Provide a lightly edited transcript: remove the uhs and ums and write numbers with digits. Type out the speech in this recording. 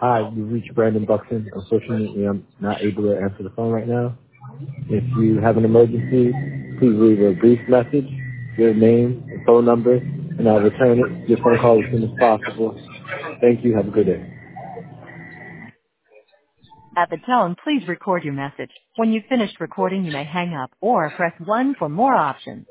Hi, you reached Brandon Buxton. Unfortunately, I'm not able to answer the phone right now. If you have an emergency, please leave a brief message, your name and phone number, and I'll return it, your phone call as soon as possible. Thank you. Have a good day. At the tone, please record your message. When you've finished recording, you may hang up or press 1 for more options.